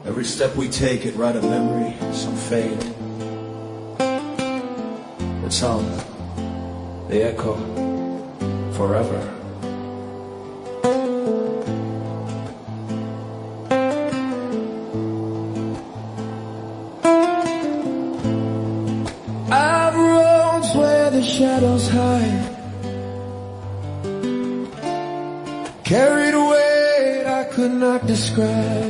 Every step we take, it write a memory, some fade. It's on the echo forever. I've roads where the shadows hide, carried a weight I could not describe.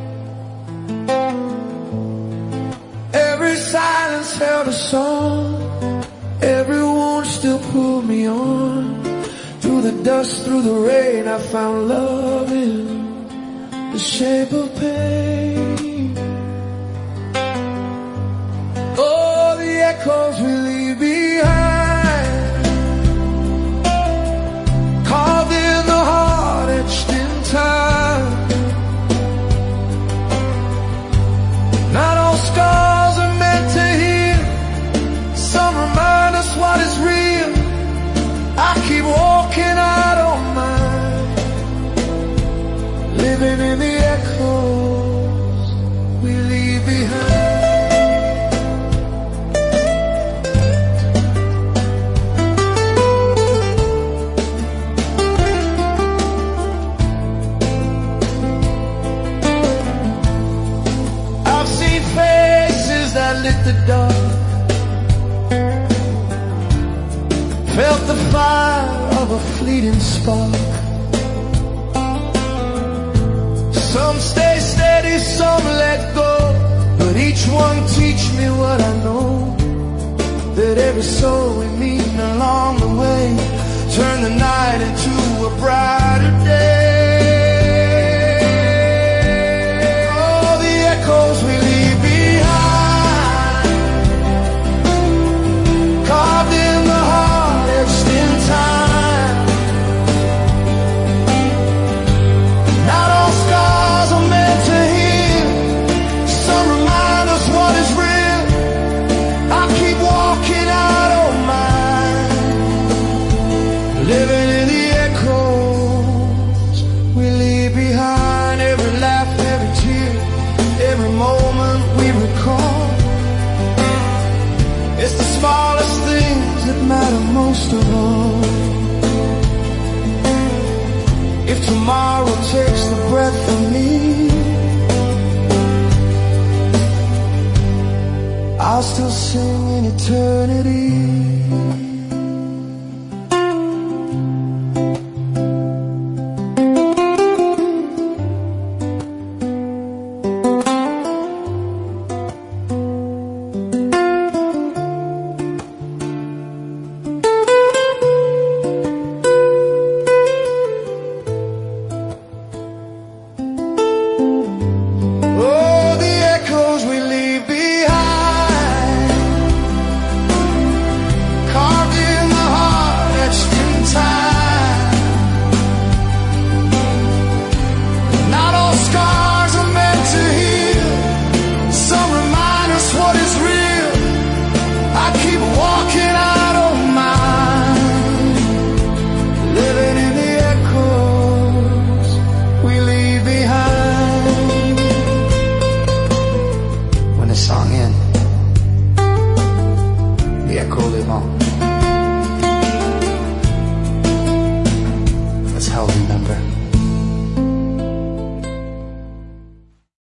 Every silence held a song, every wound still pulled me on. Through the dust, through the rain, I found love in the shape of pain. Oh, the echoes we leave behind, carved in the heart, etched in time. Not all scars are meant to heal, some remind us what is real. I keep walking, I don't mind, living in the echoes we leave behind. I've seen faces that lit the dark, felt the fire of a fleeting spark. Some stay steady, some let go, but each one teach me what I know, that every soul we meet along the way turn the night into a brighter day. Oh, the echoes we leave behind, carved in the heart, etched in time. Not all scars are meant to heal, some remind us what is real. I keep walking, I don't mind, living in the echoes we leave behind. Every laugh, every tear, every moment we recall, it's the smallest things that matter most of all. If tomorrow takes the breath from me, I'll still sing in eternity.